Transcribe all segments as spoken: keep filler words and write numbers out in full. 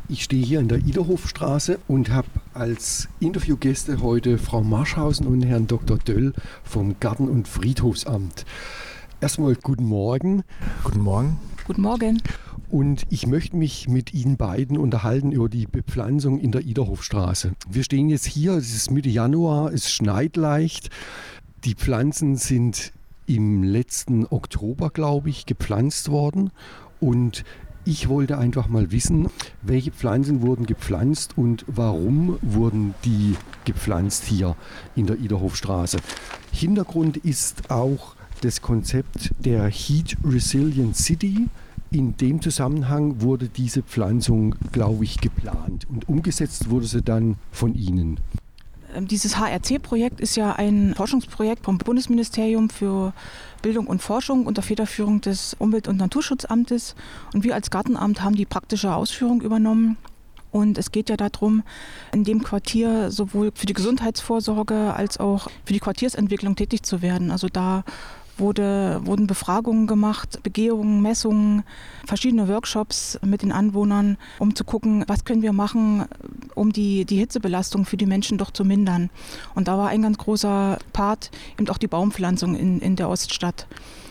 Ich stehe hier in der Iderhofstraße und habe als Interviewgäste heute Frau Marschhausen und Herrn Doktor Döll vom Garten- und Friedhofsamt. Erstmal guten Morgen. Guten Morgen. Guten Morgen. Und ich möchte mich mit Ihnen beiden unterhalten über die Bepflanzung in der Iderhofstraße. Wir stehen jetzt hier, es ist Mitte Januar, es schneit leicht. Die Pflanzen sind im letzten Oktober, glaube ich, gepflanzt worden. Und ich wollte einfach mal wissen, welche Pflanzen wurden gepflanzt und warum wurden die gepflanzt hier in der Iderhofstraße. Hintergrund ist auch das Konzept der Heat Resilient City. In dem Zusammenhang wurde diese Pflanzung, glaube ich, geplant und umgesetzt wurde sie dann von Ihnen. Dieses H R C-Projekt ist ja ein Forschungsprojekt vom Bundesministerium für Bildung und Forschung unter Federführung des Umwelt- und Naturschutzamtes. Und wir als Gartenamt haben die praktische Ausführung übernommen. Und es geht ja darum, in dem Quartier sowohl für die Gesundheitsvorsorge als auch für die Quartiersentwicklung tätig zu werden. Also da Wurde, wurden Befragungen gemacht, Begehungen, Messungen, verschiedene Workshops mit den Anwohnern, um zu gucken, was können wir machen, um die, die Hitzebelastung für die Menschen doch zu mindern. Und da war ein ganz großer Part eben auch die Baumpflanzung in, in der Oststadt.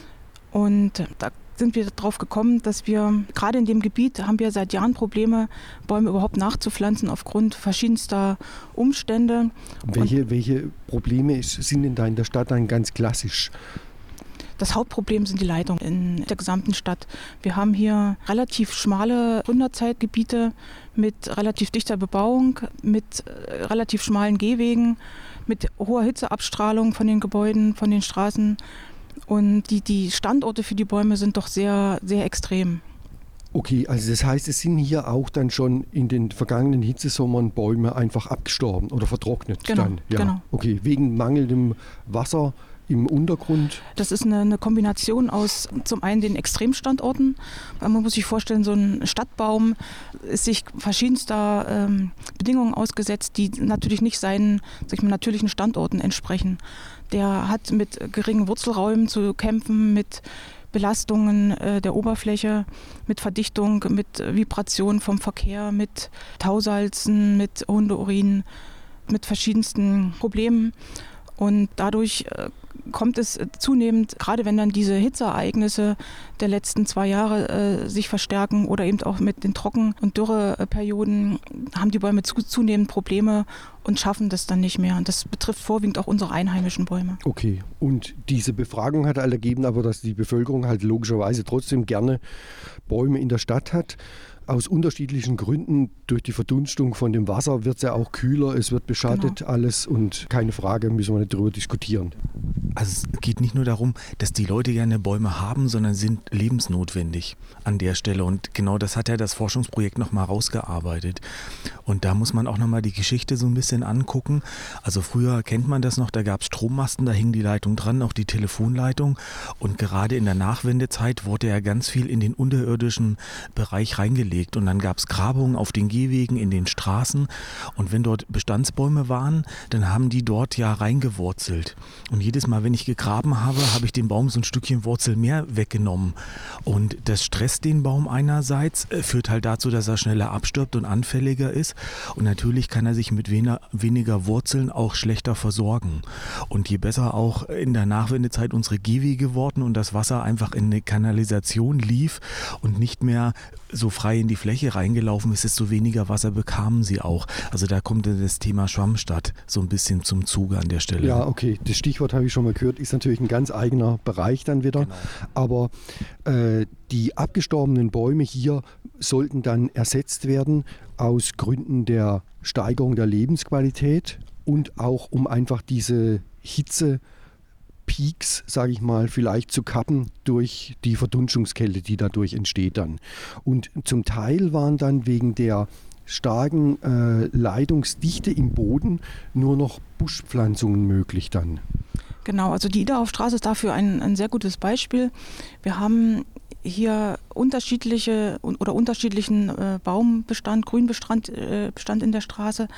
Und da sind wir darauf gekommen, dass wir gerade in dem Gebiet haben wir seit Jahren Probleme, Bäume überhaupt nachzupflanzen aufgrund verschiedenster Umstände. Welche, welche Probleme sind denn da in der Stadt dann ganz klassisch? Das Hauptproblem sind die Leitungen in der gesamten Stadt. Wir haben hier relativ schmale Gründerzeitgebiete mit relativ dichter Bebauung, mit relativ schmalen Gehwegen, mit hoher Hitzeabstrahlung von den Gebäuden, von den Straßen. Und die, die Standorte für die Bäume sind doch sehr, sehr extrem. Okay, also das heißt, es sind hier auch dann schon in den vergangenen Hitzesommern Bäume einfach abgestorben oder vertrocknet genau, dann? Ja. Genau. Okay, wegen mangelndem Wasser im Untergrund? Das ist eine, eine Kombination aus zum einen den Extremstandorten. Man muss sich vorstellen, so ein Stadtbaum ist sich verschiedenster ähm, Bedingungen ausgesetzt, die natürlich nicht seinen sag ich mal, natürlichen Standorten entsprechen. Der hat mit geringen Wurzelräumen zu kämpfen, mit Belastungen äh, der Oberfläche, mit Verdichtung, mit Vibration vom Verkehr, mit Tausalzen, mit Hundeurin, mit verschiedensten Problemen. Und dadurch äh, kommt es zunehmend, gerade wenn dann diese Hitzeereignisse der letzten zwei Jahre äh, sich verstärken oder eben auch mit den Trocken- und Dürreperioden, haben die Bäume zu, zunehmend Probleme und schaffen das dann nicht mehr. Und das betrifft vorwiegend auch unsere einheimischen Bäume. Okay, und diese Befragung hat halt ergeben, aber dass die Bevölkerung halt logischerweise trotzdem gerne Bäume in der Stadt hat. Aus unterschiedlichen Gründen, durch die Verdunstung von dem Wasser wird es ja auch kühler, es wird beschattet genau. Alles und keine Frage, müssen wir nicht darüber diskutieren. Also es geht nicht nur darum, dass die Leute gerne Bäume haben, sondern sind lebensnotwendig an der Stelle. Und genau das hat ja das Forschungsprojekt nochmal rausgearbeitet. Und da muss man auch nochmal die Geschichte so ein bisschen angucken. Also früher kennt man das noch, da gab es Strommasten, da hing die Leitung dran, auch die Telefonleitung. Und gerade in der Nachwendezeit wurde ja ganz viel in den unterirdischen Bereich reingelegt. Und dann gab es Grabungen auf den Gehwegen, in den Straßen. Und wenn dort Bestandsbäume waren, dann haben die dort ja reingewurzelt. Und jedes Mal, wenn ich gegraben habe, habe ich dem Baum so ein Stückchen Wurzel mehr weggenommen. Und das stresst den Baum einerseits, führt halt dazu, dass er schneller abstirbt und anfälliger ist. Und natürlich kann er sich mit weniger, weniger Wurzeln auch schlechter versorgen. Und je besser auch in der Nachwendezeit unsere Gehwege wurden und das Wasser einfach in eine Kanalisation lief und nicht mehr so frei in die Fläche reingelaufen ist, desto weniger Wasser bekamen sie auch. Also da kommt das Thema Schwammstadt so ein bisschen zum Zuge an der Stelle. Ja, okay, das Stichwort habe ich schon mal gehört, ist natürlich ein ganz eigener Bereich dann wieder. Genau. Aber äh, die abgestorbenen Bäume hier sollten dann ersetzt werden aus Gründen der Steigerung der Lebensqualität und auch um einfach diese Hitze Peaks, sage ich mal, vielleicht zu kappen durch die Verdunstungskälte, die dadurch entsteht dann. Und zum Teil waren dann wegen der starken äh, Leitungsdichte im Boden nur noch Buschpflanzungen möglich dann. Genau, also die Iderhofstraße ist dafür ein, ein sehr gutes Beispiel. Wir haben hier unterschiedliche oder unterschiedlichen äh, Baumbestand, Grünbestand äh, Bestand in der Straße.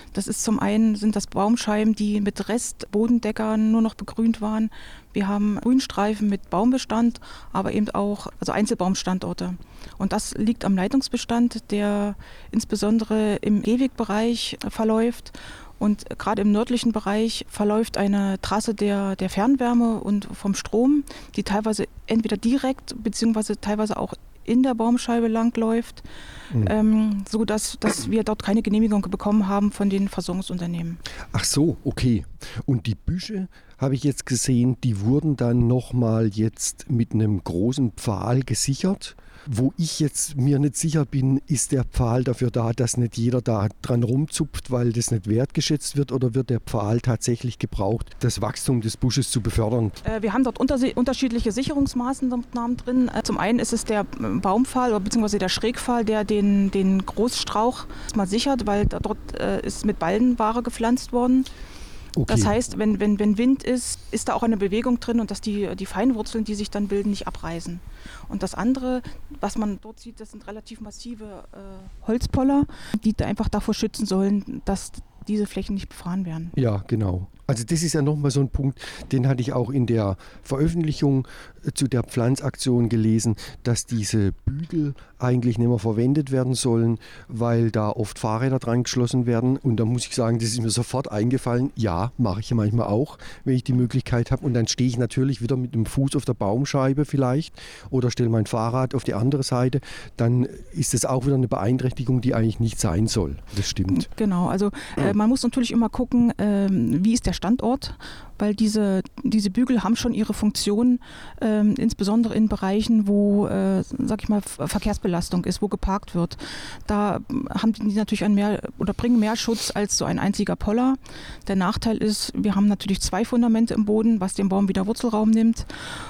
Das ist zum einen sind das Baumscheiben, die mit Restbodendeckern nur noch begrünt waren. Wir haben Grünstreifen mit Baumbestand, aber eben auch also Einzelbaumstandorte. Und das liegt am Leitungsbestand, der insbesondere im Gehwegbereich verläuft. Und gerade im nördlichen Bereich verläuft eine Trasse der, der Fernwärme und vom Strom, die teilweise entweder direkt beziehungsweise teilweise auch in der Baumscheibe langläuft, mhm. ähm, so dass, dass wir dort keine Genehmigung bekommen haben von den Versorgungsunternehmen. Ach so, okay. Und die Büsche, habe ich jetzt gesehen, die wurden dann nochmal jetzt mit einem großen Pfahl gesichert. Wo ich jetzt mir nicht sicher bin, ist der Pfahl dafür da, dass nicht jeder da dran rumzupft, weil das nicht wertgeschätzt wird, oder wird der Pfahl tatsächlich gebraucht, das Wachstum des Busches zu befördern? Äh, wir haben dort unterse- unterschiedliche Sicherungsmaßnahmen drin. Äh, zum einen ist es der Baumpfahl oder beziehungsweise der Schrägpfahl, der den, den Großstrauch mal sichert, weil da, dort äh, ist mit Ballenware gepflanzt worden. Okay. Das heißt, wenn, wenn, wenn Wind ist, ist da auch eine Bewegung drin und dass die, die Feinwurzeln, die sich dann bilden, nicht abreißen. Und das andere, was man dort sieht, das sind relativ massive äh, Holzpoller, die da einfach davor schützen sollen, dass diese Flächen nicht befahren werden. Ja, genau. Also das ist ja nochmal so ein Punkt, den hatte ich auch in der Veröffentlichung zu der Pflanzaktion gelesen, dass diese Bügel eigentlich nicht mehr verwendet werden sollen, weil da oft Fahrräder dran geschlossen werden. Und da muss ich sagen, das ist mir sofort eingefallen. Ja, mache ich ja manchmal auch, wenn ich die Möglichkeit habe. Und dann stehe ich natürlich wieder mit dem Fuß auf der Baumscheibe vielleicht oder stelle mein Fahrrad auf die andere Seite. Dann ist das auch wieder eine Beeinträchtigung, die eigentlich nicht sein soll. Das stimmt. Genau, also äh, man muss natürlich immer gucken, äh, wie ist der Standort, weil diese, diese Bügel haben schon ihre Funktion, äh, insbesondere in Bereichen, wo, äh, sag ich mal, Verkehrsbelastung ist, wo geparkt wird. Da haben die natürlich einen mehr oder bringen mehr Schutz als so ein einziger Poller. Der Nachteil ist, wir haben natürlich zwei Fundamente im Boden, was dem Baum wieder Wurzelraum nimmt,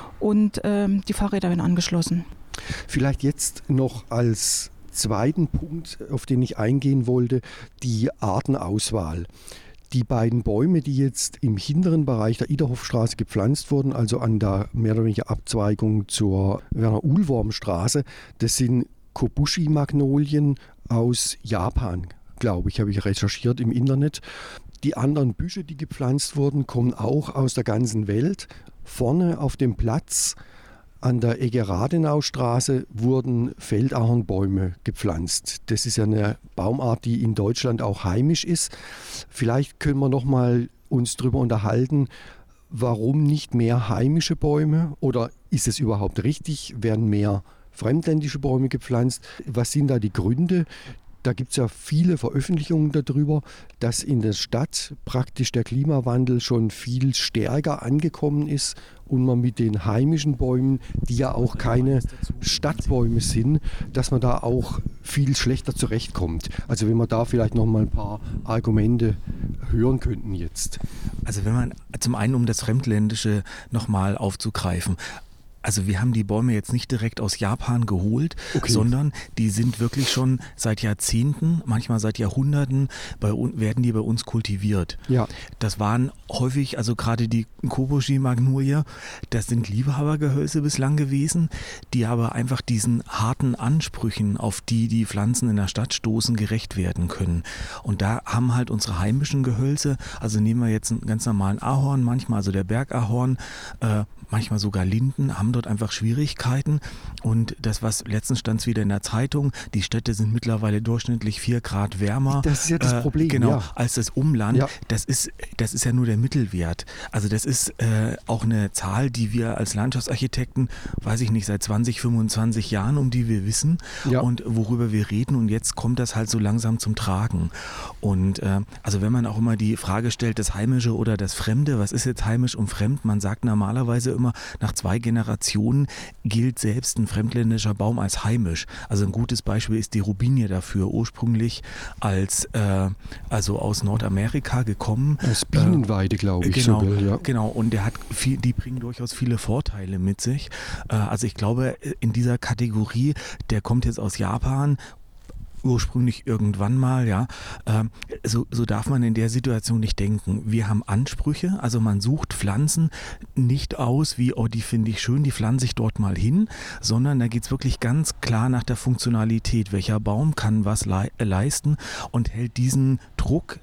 und äh, die Fahrräder werden angeschlossen. Vielleicht jetzt noch als zweiten Punkt, auf den ich eingehen wollte, die Artenauswahl. Die beiden Bäume, die jetzt im hinteren Bereich der Iderhofstraße gepflanzt wurden, also an der mehr oder weniger Abzweigung zur Werner-Uhlworm-Straße, das sind Kobushi-Magnolien aus Japan, glaube ich, habe ich recherchiert im Internet. Die anderen Büsche, die gepflanzt wurden, kommen auch aus der ganzen Welt. Vorne auf dem Platz an der Egge-Radenau-Straße wurden Feldahornbäume gepflanzt. Das ist ja eine Baumart, die in Deutschland auch heimisch ist. Vielleicht können wir noch mal uns darüber unterhalten, warum nicht mehr heimische Bäume, oder ist es überhaupt richtig, werden mehr fremdländische Bäume gepflanzt? Was sind da die Gründe? Da gibt es ja viele Veröffentlichungen darüber, dass in der Stadt praktisch der Klimawandel schon viel stärker angekommen ist und man mit den heimischen Bäumen, die ja auch keine Stadtbäume sind, dass man da auch viel schlechter zurechtkommt. Also wenn wir da vielleicht noch mal ein paar Argumente hören könnten jetzt. Also wenn man zum einen, um das Fremdländische noch mal aufzugreifen, also wir haben die Bäume jetzt nicht direkt aus Japan geholt, okay, sondern die sind wirklich schon seit Jahrzehnten, manchmal seit Jahrhunderten, bei uns, werden die bei uns kultiviert. Ja. Das waren häufig, also gerade die Kobushi-Magnolie, das sind Liebhabergehölze bislang gewesen, die aber einfach diesen harten Ansprüchen, auf die die Pflanzen in der Stadt stoßen, gerecht werden können. Und da haben halt unsere heimischen Gehölze, also nehmen wir jetzt einen ganz normalen Ahorn, manchmal also der Bergahorn, äh, manchmal sogar Linden, haben dort einfach Schwierigkeiten. Und das, was letztens stand wieder in der Zeitung, die Städte sind mittlerweile durchschnittlich vier Grad wärmer. Das ist ja das äh, Problem. Genau, ja. als das Umland. Ja. Das ist, das ist ja nur der Mittelwert. Also das ist äh, auch eine Zahl, die wir als Landschaftsarchitekten, weiß ich nicht, seit zwanzig, fünfundzwanzig Jahren, um die wir wissen, ja, und worüber wir reden. Und jetzt kommt das halt so langsam zum Tragen. Und äh, also wenn man auch immer die Frage stellt, das Heimische oder das Fremde, was ist jetzt heimisch und fremd? Man sagt normalerweise immer, nach zwei Generationen gilt selbst ein fremdländischer Baum als heimisch. Also ein gutes Beispiel ist die Robinie dafür, ursprünglich als äh, also aus Nordamerika gekommen. Aus Bienenweide, äh, glaube ich. Genau, sogar, ja. genau. Und der hat viel, die bringen durchaus viele Vorteile mit sich. Äh, also ich glaube, in dieser Kategorie, der kommt jetzt aus Japan, ursprünglich irgendwann mal, ja, ähm, so, so darf man in der Situation nicht denken. Wir haben Ansprüche, also man sucht Pflanzen nicht aus wie, oh, die finde ich schön, die pflanze ich dort mal hin, sondern da geht es wirklich ganz klar nach der Funktionalität. Welcher Baum kann was le- leisten und hält diesen Druck,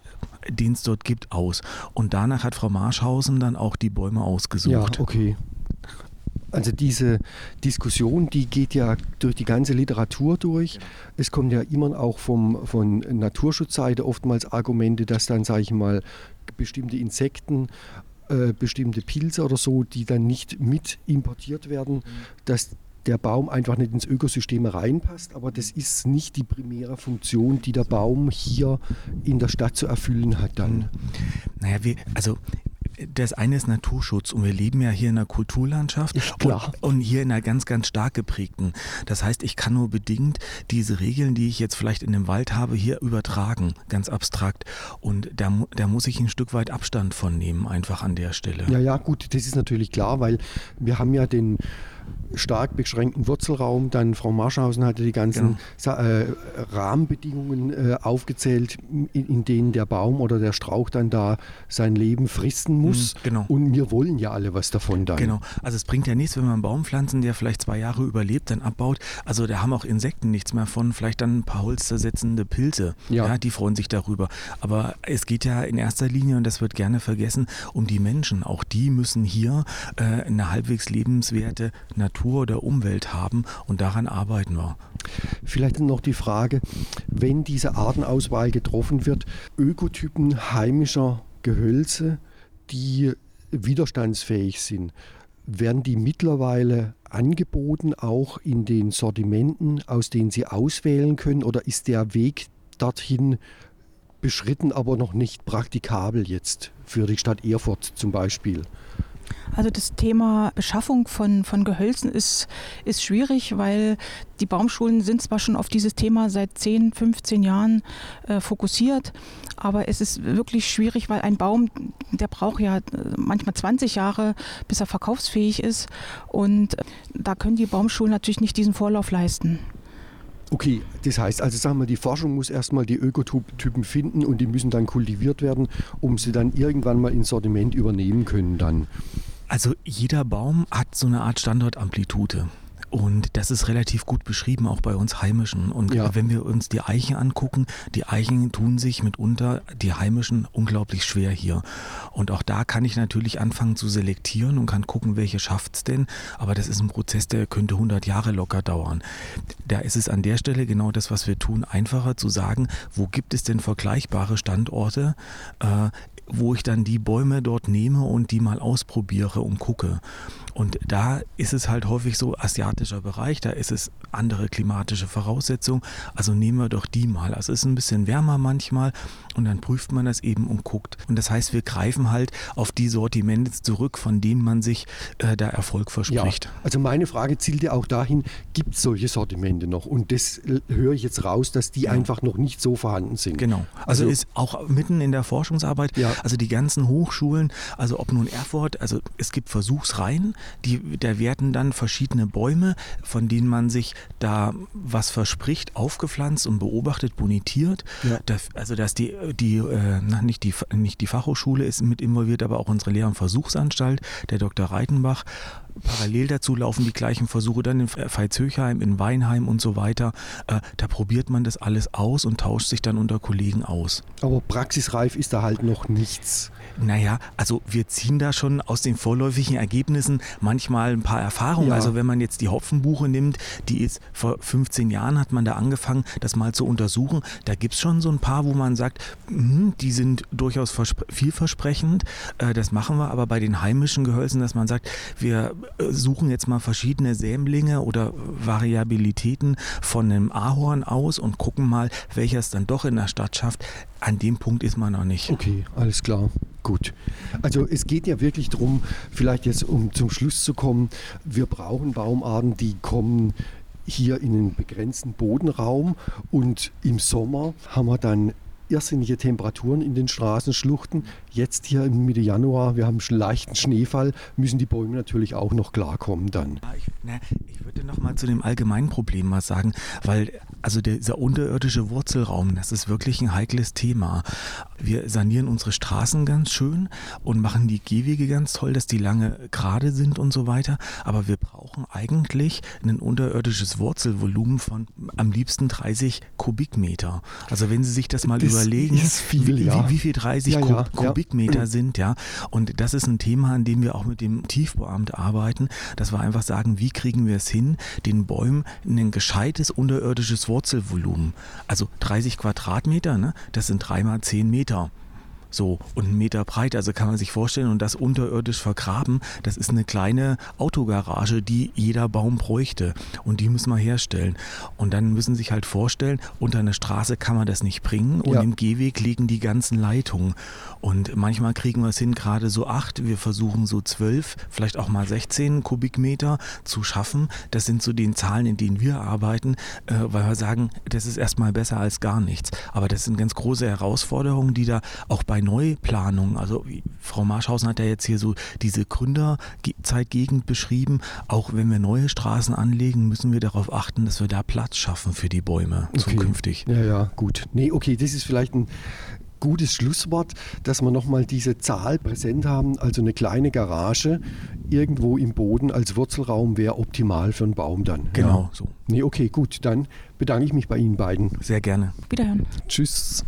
den es dort gibt, aus. Und danach hat Frau Marschhausen dann auch die Bäume ausgesucht. Ja, okay. Also diese Diskussion, die geht ja durch die ganze Literatur durch. Es kommt ja immer auch vom, von Naturschutzseite oftmals Argumente, dass dann, sage ich mal, bestimmte Insekten, äh, bestimmte Pilze oder so, die dann nicht mit importiert werden, mhm. dass der Baum einfach nicht ins Ökosystem reinpasst. Aber das ist nicht die primäre Funktion, die der Baum hier in der Stadt zu erfüllen hat dann. Naja, wir, also das eine ist Naturschutz und wir leben ja hier in einer Kulturlandschaft klar. Und, und hier in einer ganz, ganz stark geprägten. Das heißt, ich kann nur bedingt diese Regeln, die ich jetzt vielleicht in dem Wald habe, hier übertragen, ganz abstrakt. Und da, da muss ich ein Stück weit Abstand von nehmen, einfach an der Stelle. Ja, ja, gut, das ist natürlich klar, weil wir haben ja den stark beschränkten Wurzelraum. Dann Frau Marschhausen hatte die ganzen genau. äh, Rahmenbedingungen äh, aufgezählt, in, in denen der Baum oder der Strauch dann da sein Leben fristen muss. Mhm, genau. Und wir wollen ja alle was davon dann. Genau. Also es bringt ja nichts, wenn wir einen Baum pflanzen, der vielleicht zwei Jahre überlebt, dann abbaut. Also da haben auch Insekten nichts mehr von. Vielleicht dann ein paar holzzersetzende Pilze. Ja. Ja, die freuen sich darüber. Aber es geht ja in erster Linie, und das wird gerne vergessen, um die Menschen. Auch die müssen hier äh, eine halbwegs lebenswerte Natur oder Umwelt haben und daran arbeiten wir. Vielleicht noch die Frage, wenn diese Artenauswahl getroffen wird, Ökotypen heimischer Gehölze, die widerstandsfähig sind, werden die mittlerweile angeboten, auch in den Sortimenten, aus denen Sie auswählen können, oder ist der Weg dorthin beschritten, aber noch nicht praktikabel jetzt für die Stadt Erfurt zum Beispiel? Also das Thema Beschaffung von, von Gehölzen ist, ist schwierig, weil die Baumschulen sind zwar schon auf dieses Thema seit zehn, fünfzehn Jahren äh, fokussiert, aber es ist wirklich schwierig, weil ein Baum, der braucht ja manchmal zwanzig Jahre, bis er verkaufsfähig ist, und da können die Baumschulen natürlich nicht diesen Vorlauf leisten. Okay, das heißt also, sagen wir, die Forschung muss erstmal die Ökotypen finden und die müssen dann kultiviert werden, um sie dann irgendwann mal ins Sortiment übernehmen können dann. Also jeder Baum hat so eine Art Standortamplitude. Und das ist relativ gut beschrieben, auch bei uns Heimischen. Und ja. wenn wir uns die Eichen angucken, die Eichen tun sich mitunter, die Heimischen, unglaublich schwer hier. Und auch da kann ich natürlich anfangen zu selektieren und kann gucken, welche schafft es denn. Aber das ist ein Prozess, der könnte hundert Jahre locker dauern. Da ist es an der Stelle genau das, was wir tun, einfacher zu sagen, wo gibt es denn vergleichbare Standorte, äh, wo ich dann die Bäume dort nehme und die mal ausprobiere und gucke. Und da ist es halt häufig so asiatischer Bereich, da ist es andere klimatische Voraussetzungen, also nehmen wir doch die mal. Also es ist ein bisschen wärmer manchmal und dann prüft man das eben und guckt. Und das heißt, wir greifen halt auf die Sortimente zurück, von denen man sich äh, da Erfolg verspricht. Ja, also meine Frage zielte auch dahin, gibt es solche Sortimente noch? Und das höre ich jetzt raus, dass die ja. einfach noch nicht so vorhanden sind. Genau, also, also ist auch mitten in der Forschungsarbeit, ja. also die ganzen Hochschulen, also ob nun Erfurt, also es gibt Versuchsreihen, die, da werden dann verschiedene Bäume, von denen man sich da was verspricht, aufgepflanzt und beobachtet, bonitiert. Ja. Da, also dass die, die, äh, nicht die nicht die Fachhochschule ist mit involviert, aber auch unsere Lehr- und Versuchsanstalt, der Doktor Reitenbach. Parallel dazu laufen die gleichen Versuche dann in Veitshöchheim, in Weinheim und so weiter. Äh, da probiert man das alles aus und tauscht sich dann unter Kollegen aus. Aber praxisreif ist da halt noch nichts. Naja, also wir ziehen da schon aus den vorläufigen Ergebnissen manchmal ein paar Erfahrungen. Ja. Also wenn man jetzt die Hopfenbuche nimmt, die ist vor fünfzehn Jahren hat man da angefangen, das mal zu untersuchen. Da gibt es schon so ein paar, wo man sagt, mh, die sind durchaus verspre- vielversprechend. Äh, das machen wir aber bei den heimischen Gehölzen, dass man sagt, wir suchen jetzt mal verschiedene Sämlinge oder Variabilitäten von einem Ahorn aus und gucken mal, welches dann doch in der Stadt schafft. An dem Punkt ist man noch nicht. Okay, alles klar. Gut. Also es geht ja wirklich darum, vielleicht jetzt um zum Schluss zu kommen, wir brauchen Baumarten, die kommen hier in einen begrenzten Bodenraum, und im Sommer haben wir dann irrsinnige Temperaturen in den Straßenschluchten. Jetzt hier Mitte Januar, wir haben einen leichten Schneefall, müssen die Bäume natürlich auch noch klarkommen dann. Ja, ich, ne, ich würde noch mal zu dem allgemeinen Problem mal sagen, weil also dieser unterirdische Wurzelraum, das ist wirklich ein heikles Thema. Wir sanieren unsere Straßen ganz schön und machen die Gehwege ganz toll, dass die lange gerade sind und so weiter, aber wir brauchen eigentlich ein unterirdisches Wurzelvolumen von am liebsten dreißig Kubikmeter. Also wenn Sie sich das mal das überlegen, ist viel, wie, ja. wie, wie viel dreißig ja, ja, Kubikmeter ja. sind, ja. Und das ist ein Thema, an dem wir auch mit dem Tiefbauamt arbeiten, dass wir einfach sagen, wie kriegen wir es hin, den Bäumen ein gescheites unterirdisches Wurzelvolumen, also dreißig Quadratmeter, ne, das sind dreimal zehn Meter. So, und einen Meter breit, also kann man sich vorstellen, und das unterirdisch vergraben, das ist eine kleine Autogarage, die jeder Baum bräuchte, und die müssen wir herstellen. Und dann müssen Sie sich halt vorstellen, unter eine Straße kann man das nicht bringen, und ja. im Gehweg liegen die ganzen Leitungen. Und manchmal kriegen wir es hin, gerade so acht, wir versuchen so zwölf, vielleicht auch mal sechzehn Kubikmeter zu schaffen. Das sind so die Zahlen, in denen wir arbeiten, äh, weil wir sagen, das ist erstmal besser als gar nichts. Aber das sind ganz große Herausforderungen, die da auch bei Neuplanung, also Frau Marschhausen hat ja jetzt hier so diese Gründerzeitgegend beschrieben, auch wenn wir neue Straßen anlegen, müssen wir darauf achten, dass wir da Platz schaffen für die Bäume okay. zukünftig. Ja, ja, gut. Nee, okay, das ist vielleicht ein gutes Schlusswort, dass wir nochmal diese Zahl präsent haben, also eine kleine Garage irgendwo im Boden als Wurzelraum wäre optimal für einen Baum dann. Genau, ja. so. Nee, okay, gut, dann bedanke ich mich bei Ihnen beiden. Sehr gerne. Wiederhören. Tschüss.